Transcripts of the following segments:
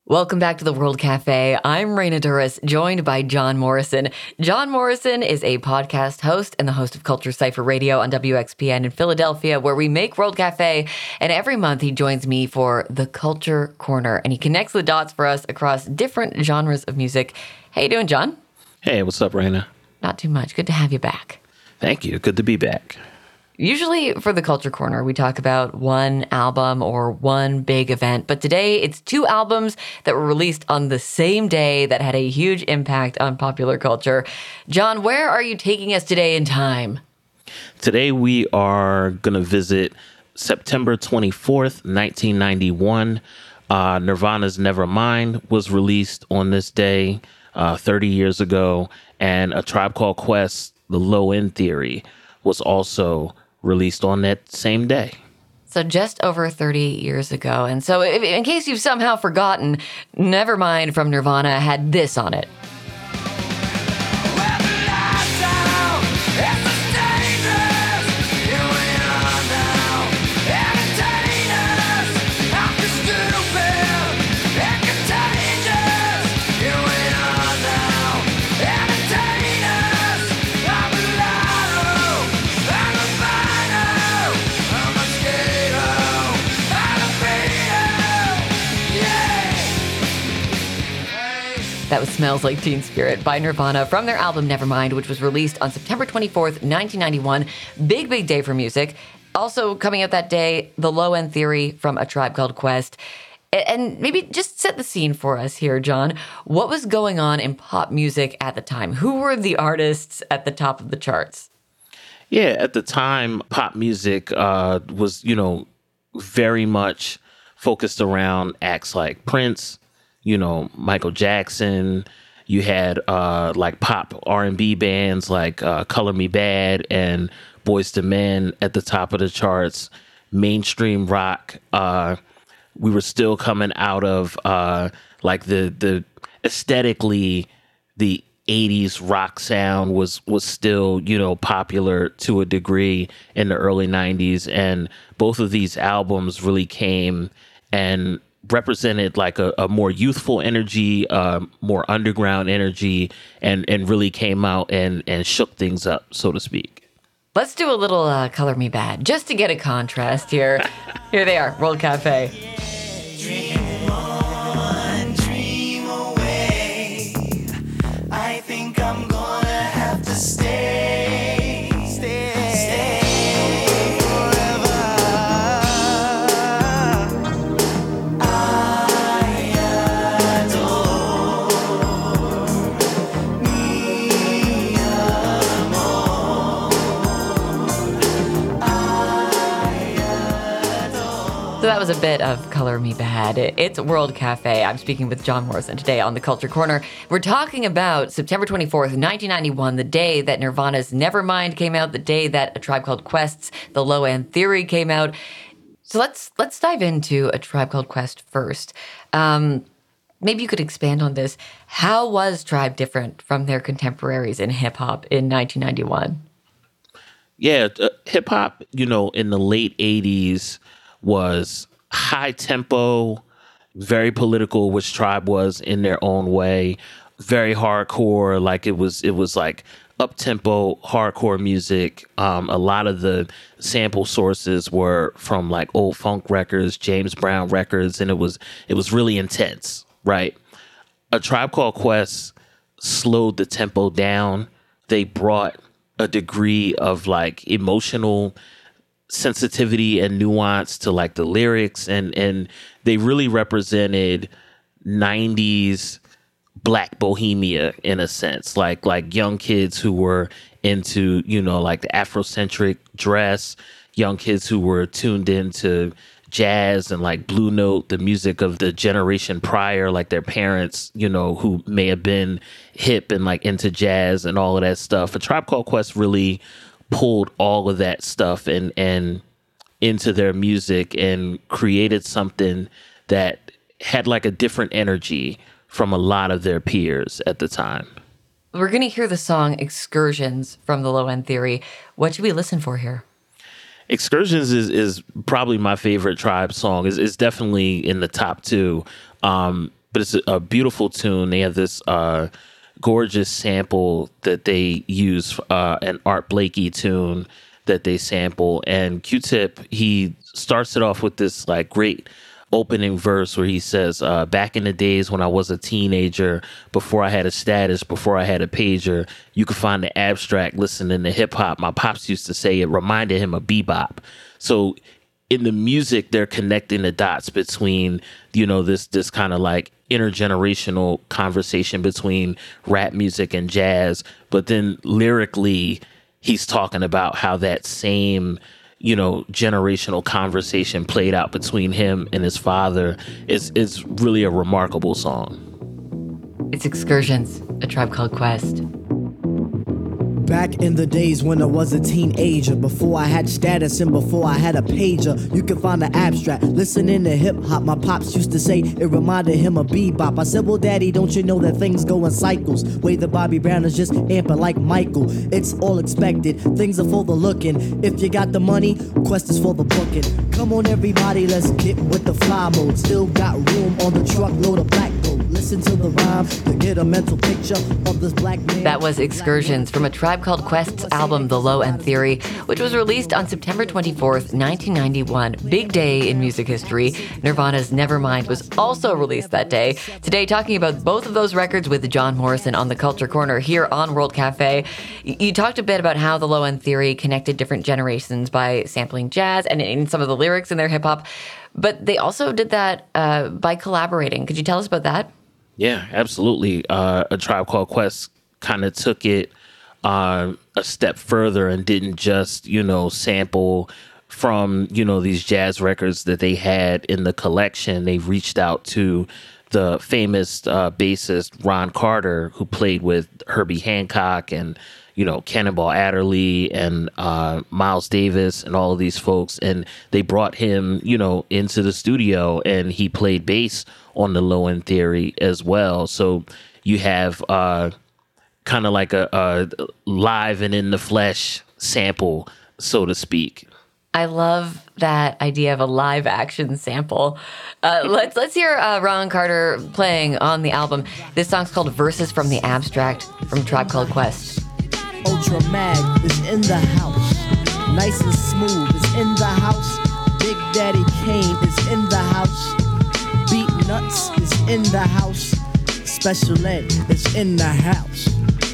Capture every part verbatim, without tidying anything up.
Welcome back to the World Cafe. I'm Raina Duras, joined by John Morrison. John Morrison is a podcast host and the host of Culture Cypher Radio on W X P N in Philadelphia, where we make World Cafe. And every month he joins me for the Culture Corner, and he connects the dots for us across different genres of music. How you doing, John? Hey, what's up, Raina? Not too much. Good to have you back. Thank you. Good to be back. Usually for the Culture Corner, we talk about one album or one big event, but today it's two albums that were released on the same day that had a huge impact on popular culture. John, where are you taking us today in time? Today we are going to visit September twenty-fourth, nineteen ninety-one. Uh, Nirvana's Nevermind was released on this day uh, thirty years ago, and A Tribe Called Quest, The Low End Theory, was also released on that same day. So just over thirty years ago. And so if, in case you've somehow forgotten, Nevermind from Nirvana had this on it. That was Smells Like Teen Spirit by Nirvana from their album Nevermind, which was released on September twenty-fourth, nineteen ninety-one. Big, big day for music. Also coming out that day, The Low End Theory from A Tribe Called Quest. And maybe just set the scene for us here, John. What was going on in pop music at the time? Who were the artists at the top of the charts? Yeah, at the time, pop music uh, was, you know, very much focused around acts like Prince, you know, Michael Jackson. You had uh, like pop R and B bands like uh, Color Me Bad and Boyz two Men at the top of the charts. Mainstream rock. Uh, we were still coming out of uh, like the the aesthetically the eighties rock sound was was still, you know, popular to a degree in the early nineties, and both of these albums really came and represented like a, a more youthful energy, uh, more underground energy, and and really came out and and shook things up, so to speak. Let's do a little uh, Color Me Bad, just to get a contrast here. Here they are, World Cafe. Dream on, dream away. I think I'm gonna have to stay, stay, stay forever. I adore me amor. I adore. So that was a bit of Color Me Bad. It's World Cafe. I'm speaking with John Morrison today on the Culture Corner. We're talking about September twenty-fourth, nineteen ninety-one, the day that Nirvana's Nevermind came out, the day that A Tribe Called Quest's The Low End Theory came out. So let's let's dive into A Tribe Called Quest first. Um, maybe you could expand on this. How was Tribe different from their contemporaries in hip-hop in nineteen ninety-one? Yeah, uh, hip hop, you know, in the late eighties was high tempo, very political, which Tribe was in their own way, very hardcore. Like it was, it was like up tempo, hardcore music. Um, a lot of the sample sources were from like old funk records, James Brown records, and it was, it was really intense, right? A Tribe Called Quest slowed the tempo down. They brought a degree of like emotional sensitivity and nuance to like the lyrics, and and they really represented nineties black bohemia in a sense, like like young kids who were into, you know, like the Afrocentric dress, young kids who were tuned into jazz and like Blue Note, the music of the generation prior, like their parents, you know, who may have been hip and like into jazz and all of that stuff. A Tribe Called Quest really pulled all of that stuff and and into their music and created something that had like a different energy from a lot of their peers at the time. We're going to hear the song Excursions from The Low End Theory. What should we listen for here? Excursions is is probably my favorite Tribe song. Is is definitely in the top two. Um, but it's a, a beautiful tune. They have this uh, gorgeous sample that they use, uh, an Art Blakey tune that they sample. And Q-Tip, he starts it off with this like great opening verse where he says, uh, back in the days when I was a teenager, before I had a status, before I had a pager, you could find the abstract listening to hip hop. My pops used to say it reminded him of bebop. So in the music, they're connecting the dots between, you know, this this kind of like intergenerational conversation between rap music and jazz. But then lyrically, he's talking about how that same, you know, generational conversation played out between him and his father. is is really a remarkable song. It's Excursions, A Tribe Called Quest. Back in the days when I was a teenager, before I had status and before I had a pager, you can find the abstract listening to hip hop. My pops used to say it reminded him of bebop. I said, well, daddy, don't you know that things go in cycles? Way the Bobby Brown is just amping like Michael. It's all expected, things are for the looking. If you got the money, Quest is for the booking. Come on, everybody, let's get with the fly mode. Still got room on the truckload of black gold. Listen to the rhyme to get a mental picture of this black man. That was Excursions from A Tribe Called Quest's album The Low End Theory, which was released on September twenty-fourth, nineteen ninety-one. Big day in music history. Nirvana's Nevermind was also released that day. Today, talking about both of those records with John Morrison on the Culture Corner here on World Cafe. You talked a bit about how The Low End Theory connected different generations by sampling jazz and in some of the lyrics in their hip hop, but they also did that uh, by collaborating. Could you tell us about that? Yeah, absolutely. Uh, A Tribe Called Quest kind of took it uh, a step further and didn't just, you know, sample from, you know, these jazz records that they had in the collection. They reached out to the famous uh, bassist Ron Carter, who played with Herbie Hancock and, you know, Cannonball Adderley and uh, Miles Davis and all of these folks. And they brought him, you know, into the studio, and he played bass on the Low End Theory as well. So you have uh, kind of like a, a live and in the flesh sample, so to speak. I love that idea of a live action sample. Uh, let's let's hear uh, Ron Carter playing on the album. This song's called Verses from the Abstract from Tribe Called Quest. Ultra Mag is in the house. Nice and smooth is in the house. Big Daddy Kane is in the house. Beat Nuts is in the house. Special Ed is in the house.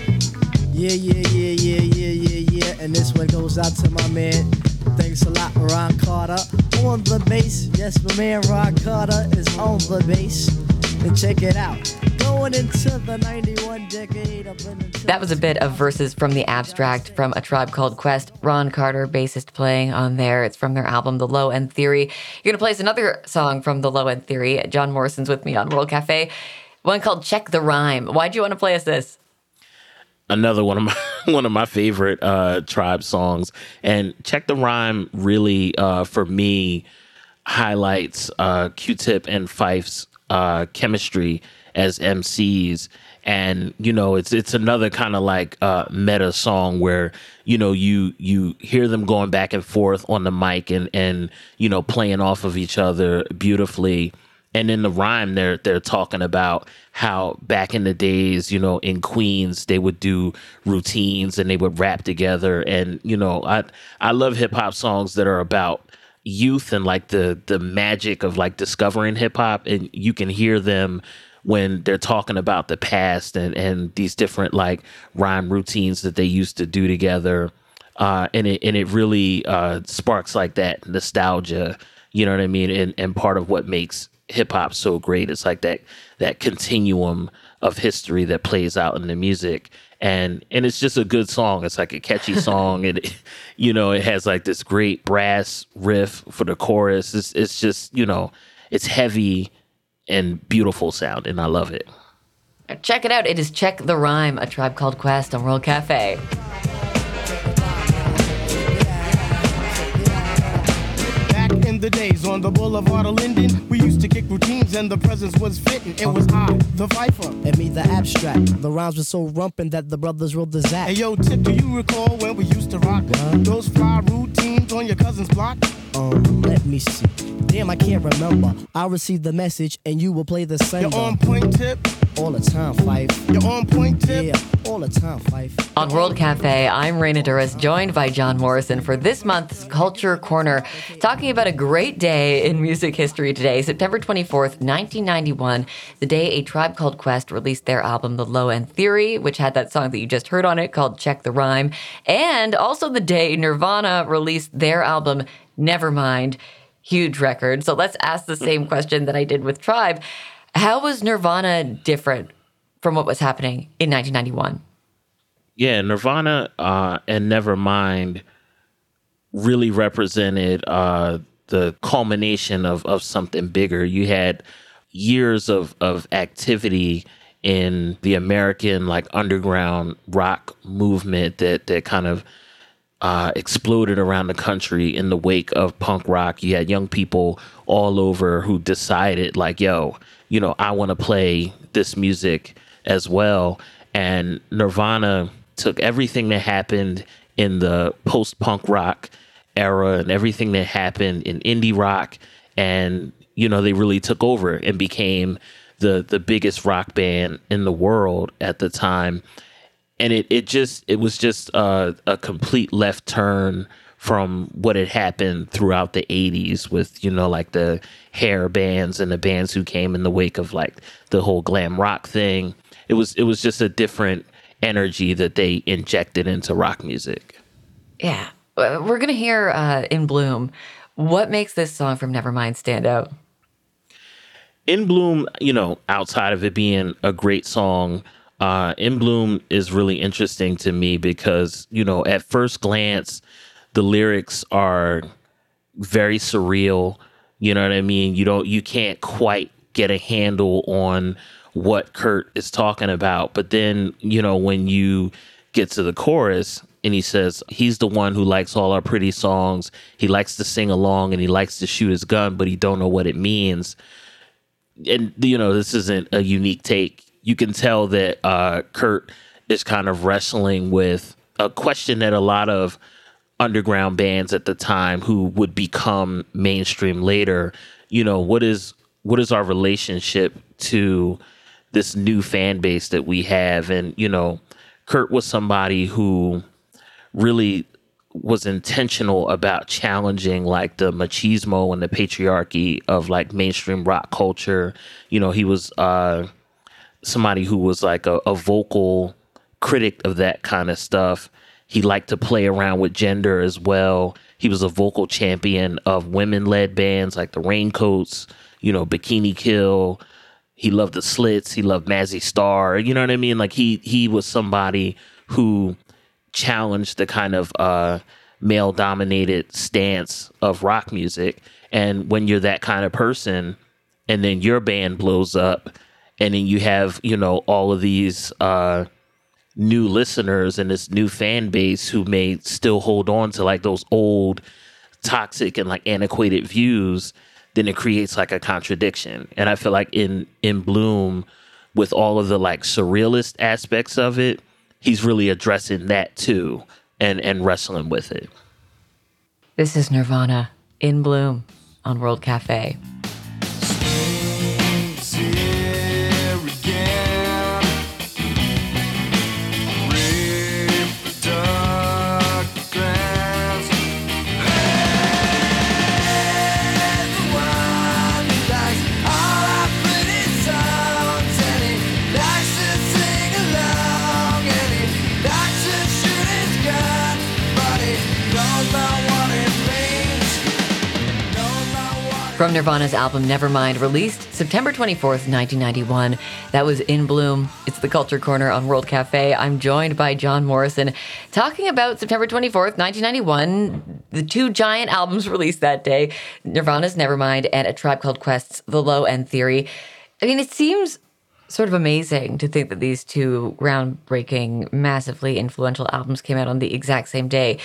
Yeah, yeah, yeah, yeah, yeah, yeah, yeah. And this one goes out to my man. Thanks a lot, Ron Carter. On the bass. Yes, my man Ron Carter is on the bass. And check it out. Going into the ninety-one decade. Up in the That was a bit of Verses from the Abstract from A Tribe Called Quest. Ron Carter, bassist, playing on there. It's from their album, The Low End Theory. You're going to play us another song from The Low End Theory. John Morrison's with me on World Cafe. One called Check the Rhyme. Why'd you want to play us this? Another one of my one of my favorite uh, Tribe songs. And Check the Rhyme really, uh, for me, highlights uh, Q-Tip and Fife's uh, chemistry as M Cs. And, you know, it's it's another kind of like uh, meta song where, you know, you you hear them going back and forth on the mic and, and, you know, playing off of each other beautifully. And in the rhyme, they're they're talking about how back in the days, you know, in Queens, they would do routines and they would rap together. And, you know, I I love hip hop songs that are about youth and like the the magic of like discovering hip hop. And you can hear them when they're talking about the past and, and these different like rhyme routines that they used to do together. Uh, and it and it really uh, sparks like that nostalgia, you know what I mean? And and part of what makes hip hop so great. It's like that that continuum of history that plays out in the music, and and it's just a good song. It's like a catchy song, and it, you know, it has like this great brass riff for the chorus. It's it's just, you know, it's heavy and beautiful sound, and I love it. Check it out. It is Check the Rhyme, A Tribe Called Quest on World Cafe. Back in the days on the boulevard of Linden. We used to kick routines and the presence was fitting. It was I, the Viper. And me, the abstract. The rhymes were so rumpin' that the brothers wrote the Zap. Hey yo, Tip, do you recall when we used to rock What? those fly routines on your cousin's block? Um, let me see. Damn, I can't remember. I'll receive the message and you will play the sender. You're on point, Tip. All the time, Fife. You're on point, Tip. Yeah, all the time, Fife. On World Cafe, I'm Raina Duras, joined by John Morrison for this month's Culture Corner, talking about a great day in music history today, September twenty-fourth, nineteen ninety-one, the day A Tribe Called Quest released their album The Low End Theory, which had that song that you just heard on it called Check the Rhyme, and also the day Nirvana released their album Nevermind. Huge record. So let's ask the same question that I did with Tribe. How was Nirvana different from what was happening in nineteen ninety-one? Yeah, Nirvana uh, and Nevermind really represented uh, the culmination of, of something bigger. You had years of, of activity in the American like underground rock movement that that kind of uh, exploded around the country in the wake of punk rock. You had young people all over who decided like, yo, you know, I want to play this music as well. And Nirvana took everything that happened in the post-punk rock era and everything that happened in indie rock, and you know, they really took over and became the the biggest rock band in the world at the time. And it it just it was just uh, a complete left turn from what had happened throughout the eighties with, you know, like the hair bands and the bands who came in the wake of like the whole glam rock thing. It was it was just a different energy that they injected into rock music. Yeah. Uh, We're going to hear uh, In Bloom. What makes this song from Nevermind stand out? In Bloom, you know, outside of it being a great song, uh, In Bloom is really interesting to me because, you know, at first glance, the lyrics are very surreal. You know what I mean? You don't, you can't quite get a handle on what Kurt is talking about. But then, you know, when you get to the chorus and he says, he's the one who likes all our pretty songs. He likes to sing along and he likes to shoot his gun, but he don't know what it means. And, you know, this isn't a unique take. You can tell that uh, Kurt is kind of wrestling with a question that a lot of underground bands at the time who would become mainstream later, you know, what is what is our relationship to this new fan base that we have? And, you know, Kurt was somebody who really was intentional about challenging like the machismo and the patriarchy of like mainstream rock culture. You know, he was uh, somebody who was like a, a vocal critic of that kind of stuff. He liked to play around with gender as well. He was a vocal champion of women-led bands like the Raincoats, you know, Bikini Kill. He loved the Slits. He loved Mazzy Star. You know what I mean? Like he he was somebody who challenged the kind of uh, male-dominated stance of rock music. And when you're that kind of person, and then your band blows up, and then you have, you know, all of these uh, new listeners and this new fan base who may still hold on to like those old toxic and like antiquated views, then it creates like a contradiction. And I feel like in in Bloom, with all of the like surrealist aspects of it, he's really addressing that too and and wrestling with it. This is Nirvana, In Bloom, on World Cafe. From Nirvana's album Nevermind, released September twenty-fourth, nineteen ninety-one. That was In Bloom. It's the Culture Corner on World Cafe. I'm joined by John Morrison, talking about September twenty-fourth, nineteen ninety-one, the two giant albums released that day, Nirvana's Nevermind and A Tribe Called Quest's The Low End Theory. I mean, it seems sort of amazing to think that these two groundbreaking, massively influential albums came out on the exact same day.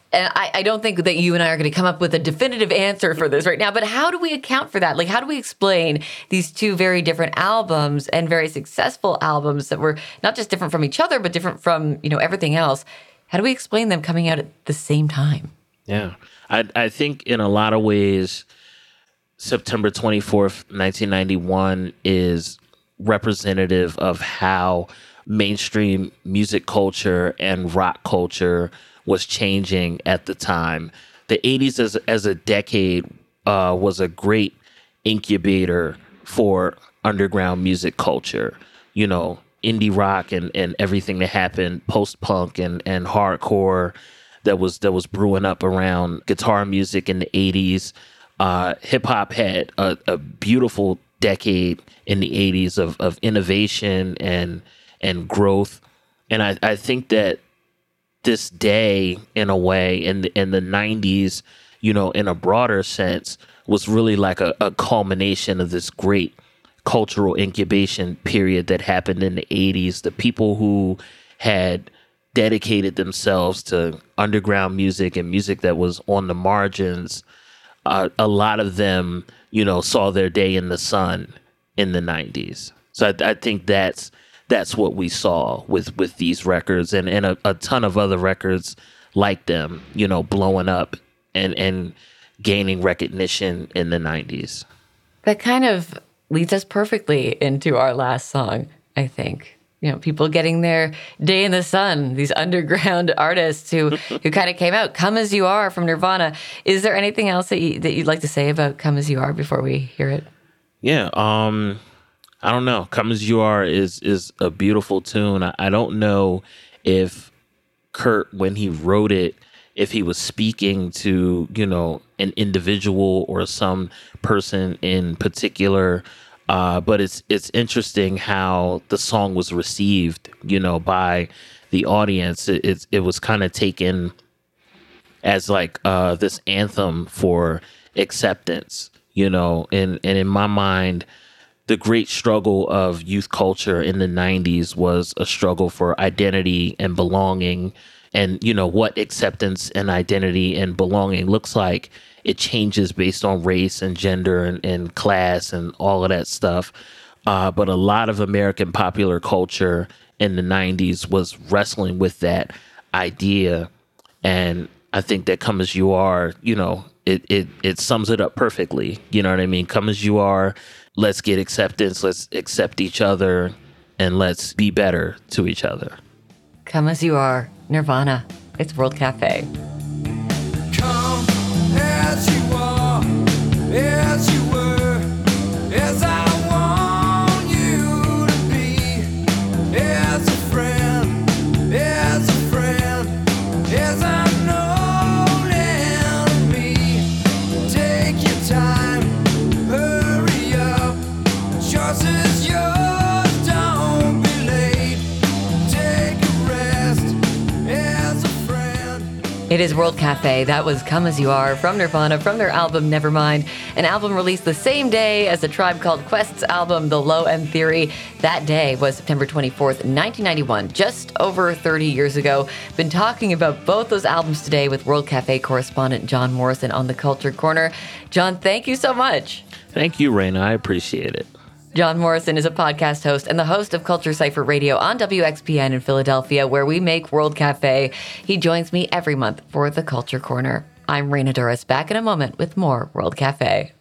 And I, I don't think that you and I are going to come up with a definitive answer for this right now, but how do we account for that? Like, how do we explain these two very different albums and very successful albums that were not just different from each other, but different from, you know, everything else? How do we explain them coming out at the same time? Yeah. I, I think in a lot of ways, September twenty-fourth, nineteen ninety-one is representative of how mainstream music culture and rock culture was changing at the time. The eighties as, as a decade uh, was a great incubator for underground music culture. You know, indie rock and, and everything that happened, post-punk and, and hardcore that was that was brewing up around guitar music in the eighties. Uh, hip-hop had a, a beautiful decade in the eighties of, of innovation and and growth. And I, I think that this day, in a way, in the, in the nineties, you know, in a broader sense, was really like a, a culmination of this great cultural incubation period that happened in the eighties. The people who had dedicated themselves to underground music and music that was on the margins, uh, a lot of them, you know, saw their day in the sun in the nineties. So I, I think that's that's what we saw with, with these records and, and a, a ton of other records like them, you know, blowing up and, and gaining recognition in the nineties. That kind of leads us perfectly into our last song, I think. You know, people getting their day in the sun, these underground artists who, who kind of came out. Come As You Are from Nirvana. Is there anything else that, you, that you'd like to say about Come As You Are before we hear it? Yeah, um, I don't know. Come As You Are is is a beautiful tune. I, I don't know if Kurt, when he wrote it, if he was speaking to, you know, an individual or some person in particular. Uh, but it's it's interesting how the song was received, you know, by the audience. It it, it was kind of taken as like uh, this anthem for acceptance, you know, and, and in my mind, the great struggle of youth culture in the nineties was a struggle for identity and belonging. And, you know, what acceptance and identity and belonging looks like, it changes based on race and gender and, and class and all of that stuff. Uh, but a lot of American popular culture in the nineties was wrestling with that idea. And I think that Come As You Are, you know, it, it, it sums it up perfectly. You know what I mean? Come as you are. Let's get acceptance. Let's accept each other and let's be better to each other. Come As You Are, Nirvana. It's World Cafe. Come as you are, as you were, as I want you to be, as a friend, as a friend, as I'm known and me. Take your time, hurry up, choice is yours, don't be late. Take a rest, as a friend. It is World Cafe. That was Come As You Are from Nirvana from their album Nevermind, an album released the same day as the Tribe Called Quest's album The Low End Theory. That day was September twenty-fourth, nineteen ninety-one, just over thirty years ago. Been talking about both those albums today with World Cafe correspondent John Morrison on the Culture Corner. John, thank you so much. Thank you, Raina. I appreciate it. John Morrison is a podcast host and the host of Culture Cypher Radio on W X P N in Philadelphia, where we make World Cafe. He joins me every month for the Culture Corner. I'm Raina Douris, back in a moment with more World Cafe.